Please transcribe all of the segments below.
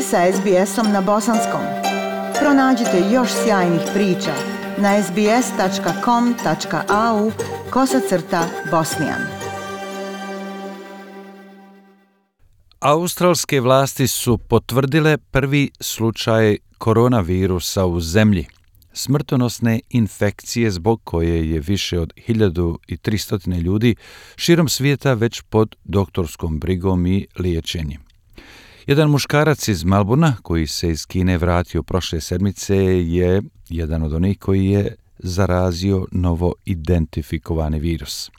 ste sa SBS-om na bosanskom. Pronađite još sjajnih priča na sbs.com.au/bosnijan. Australske vlasti su potvrdile prvi slučaj koronavirusa u zemlji, smrtonosne infekcije zbog koje je više od 1300 ljudi širom svijeta već pod doktorskom brigom i liječenjem. Jedan muškarac iz Melbournea, koji se iz Kine vratio prošle sedmice, je jedan od onih koji je zarazio novo identifikovani virus.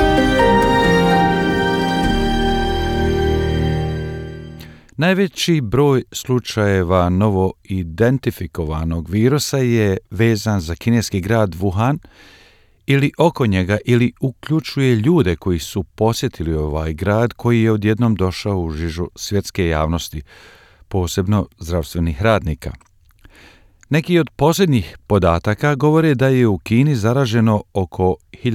Najveći broj slučajeva novo identifikovanog virusa je vezan za kineski grad Wuhan ili oko njega ili uključuje ljude koji su posjetili ovaj grad koji je odjednom došao u žižu svjetske javnosti, posebno zdravstvenih radnika. Neki od posljednjih podataka govore da je u Kini zaraženo oko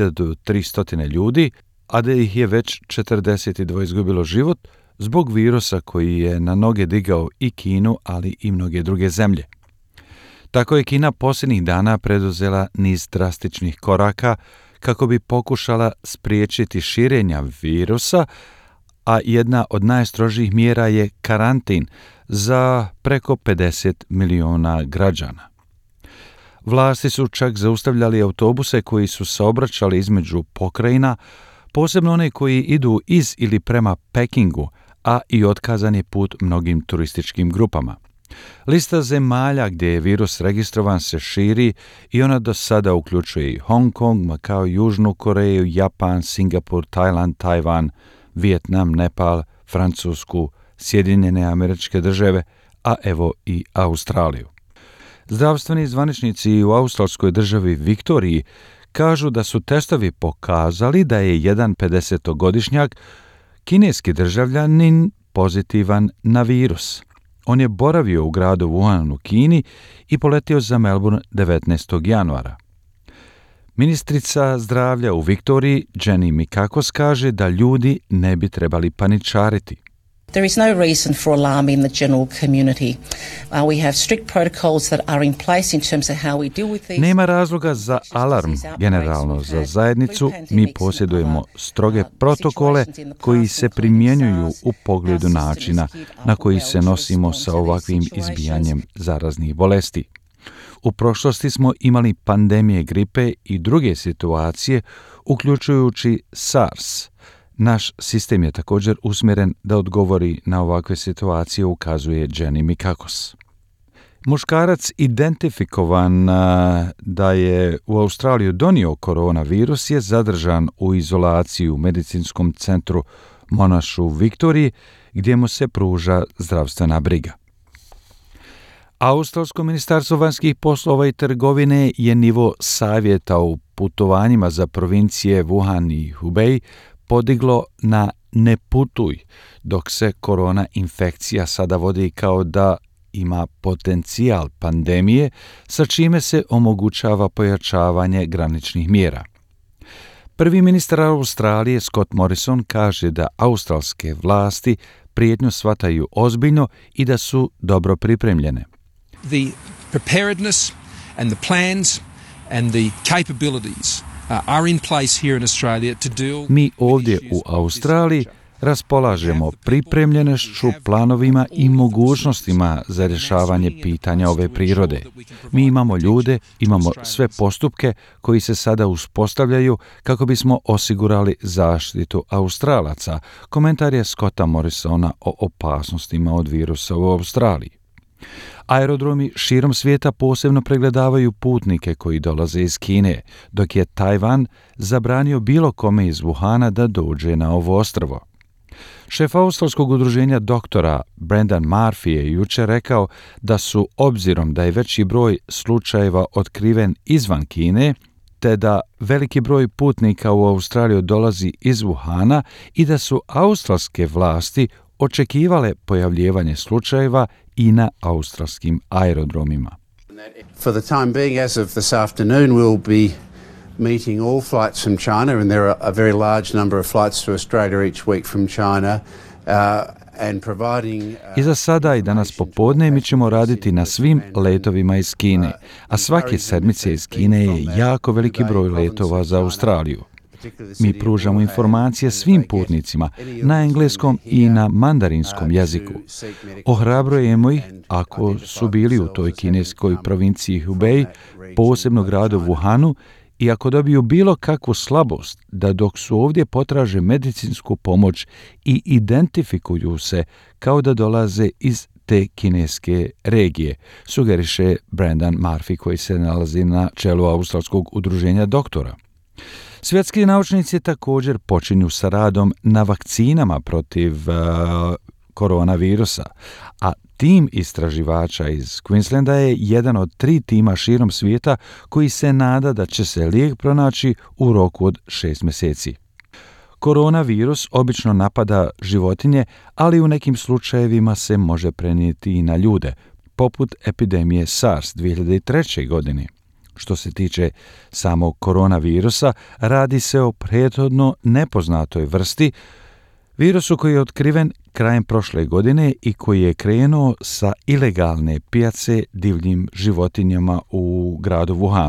1300 ljudi, a da ih je već 42 izgubilo život zbog virusa koji je na noge digao i Kinu, ali i mnoge druge zemlje. Tako je Kina posljednjih dana preduzela niz drastičnih koraka kako bi pokušala spriječiti širenja virusa, a jedna od najstrožijih mjera je karantin za preko 50 miliona građana. Vlasti su čak zaustavljali autobuse koji su saobraćali između pokrajina, posebno one koji idu iz ili prema Pekingu, a i otkazan je put mnogim turističkim grupama. Lista zemalja gdje je virus registrovan se širi i ona do sada uključuje i Hong Kong, Makao, Južnu Koreju, Japan, Singapur, Tajland, Tajvan, Vijetnam, Nepal, Francusku, Sjedinjene Američke Države, a evo i Australiju. Zdravstveni zvaničnici u australskoj državi Viktoriji kažu da su testovi pokazali da je jedan 50-godišnjak kineski državljanin pozitivan na virus. On je boravio u gradu Wuhan u Kini i poletio za Melbourne 19. januara. Ministrica zdravlja u Viktoriji, Jenny Mikakos, kaže da ljudi ne bi trebali paničariti. There is no reason for alarm in the general community. We have strict protocols that are in place in terms of how we deal with these. Nema razloga za alarm. Generalno za zajednicu mi posjedujemo stroge protokole koji se primjenjuju u pogledu načina na koji se nosimo sa ovakvim izbijanjem zaraznih bolesti. U prošlosti smo imali pandemije gripe i druge situacije, uključujući SARS. Naš sistem je također usmjeren da odgovori na ovakve situacije, ukazuje Jenny Mikakos. Muškarac identifikovan da je u Australiju donio koronavirus je zadržan u izolaciji u medicinskom centru Monash u Viktoriji, gdje mu se pruža zdravstvena briga. Australsko ministarstvo vanjskih poslova i trgovine je nivo savjeta u putovanjima za provincije Wuhan i Hubei podiglo na ne putuj, dok se korona infekcija sada vodi kao da ima potencijal pandemije, sa čime se omogućava pojačavanje graničnih mjera. Prvi ministar Australije Scott Morrison kaže da australske vlasti prijetnju shvataju ozbiljno i da su dobro pripremljene. The preparedness and the plans and the capabilities are in place here in Australia to deal. Mi ovdje u Australiji raspolažemo pripremljenošću, planovima i mogućnostima za rješavanje pitanja ove prirode. Mi imamo ljude, imamo sve postupke koji se sada uspostavljaju kako bismo osigurali zaštitu Australaca, komentar je Scotta Morrisona o opasnostima od virusa u Australiji. Aerodromi širom svijeta posebno pregledavaju putnike koji dolaze iz Kine, dok je Tajvan zabranio bilo kome iz Wuhana da dođe na ovo ostrvo. Šef australskog udruženja doktora Brendan Murphy je jučer rekao da su, obzirom da je veći broj slučajeva otkriven izvan Kine, te da veliki broj putnika u Australiju dolazi iz Wuhana i da su australske vlasti očekivale pojavljivanje slučajeva i na australskim aerodromima. For the time being, as of this afternoon, we'll be meeting all flights from China, and there are a very large number of flights to Australia each week from China. I za sada i danas popodne mi ćemo raditi na svim letovima iz Kine, a svake sedmice iz Kine je jako veliki broj letova za Australiju. Mi pružamo informacije svim putnicima na engleskom i na mandarinskom jeziku. Ohrabrujemo ih ako su bili u toj kineskoj provinciji Hubei, posebno gradu Wuhanu, i ako dobiju bilo kakvu slabost, da dok su ovdje potraže medicinsku pomoć i identifikuju se kao da dolaze iz te kineske regije, sugeriše Brendan Murphy, koji se nalazi na čelu Australskog udruženja doktora. Svjetski naučnici također počinju sa radom na vakcinama protiv koronavirusa, a tim istraživača iz Queenslanda je jedan od 3 tima širom svijeta koji se nada da će se lijek pronaći u roku od 6 mjeseci. Koronavirus obično napada životinje, ali u nekim slučajevima se može prenijeti i na ljude, poput epidemije SARS 2003. godine. Što se tiče samog koronavirusa, radi se o prethodno nepoznatoj vrsti, virusu koji je otkriven krajem prošle godine i koji je krenuo sa ilegalne pijace divljim životinjama u gradu Wuhan.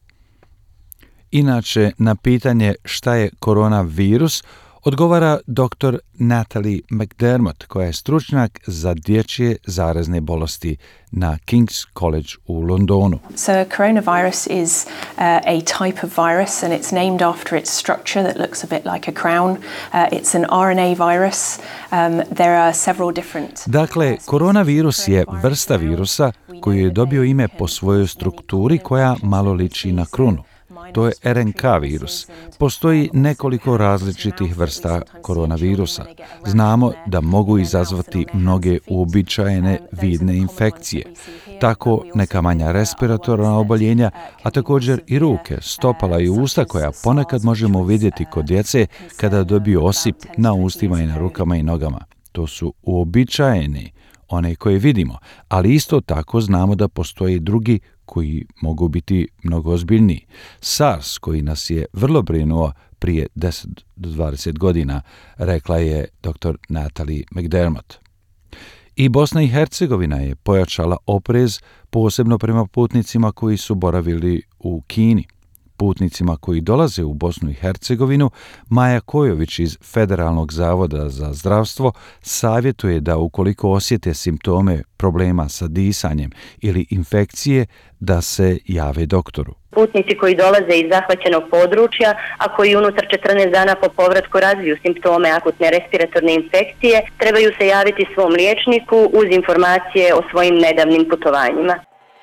Inače, na pitanje šta je koronavirus, odgovara dr. Natalie McDermott, koja je stručnjak za dječje zarazne bolesti na King's College u Londonu. So coronavirus is a type of virus and it's named after its structure that looks a bit like a crown. It's an RNA virus. There are several different... Dakle, koronavirus je vrsta virusa koji je dobio ime po svojoj strukturi koja malo liči na krunu. To je RNK virus. Postoji nekoliko različitih vrsta koronavirusa. Znamo da mogu izazvati mnoge uobičajene vidne infekcije. Tako neka manja respiratorna oboljenja, a također i ruke, stopala i usta koja ponekad možemo vidjeti kod djece kada dobiju osip na ustima i na rukama i nogama. To su uobičajeni, one koje vidimo, ali isto tako znamo da postoje drugi koji mogu biti mnogo ozbiljniji. SARS, koji nas je vrlo brinuo prije 10 do 20 godina, rekla je dr. Natalie McDermott. I Bosna i Hercegovina je pojačala oprez, posebno prema putnicima koji su boravili u Kini. Putnicima koji dolaze u Bosnu i Hercegovinu, Maja Kojović iz Federalnog zavoda za zdravstvo savjetuje da ukoliko osjete simptome problema sa disanjem ili infekcije, da se jave doktoru. Putnici koji dolaze iz zahvaćenog područja, a koji unutar 14 dana po povratku razviju simptome akutne respiratorne infekcije, trebaju se javiti svom liječniku uz informacije o svojim nedavnim putovanjima.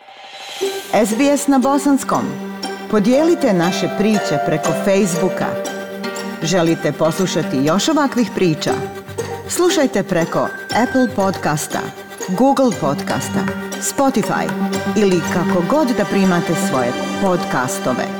SBS na bosanskom. Podijelite naše priče preko Facebooka. Želite poslušati još ovakvih priča? Slušajte preko Apple podcasta, Google podcasta, Spotify ili kako god da primate svoje podcastove.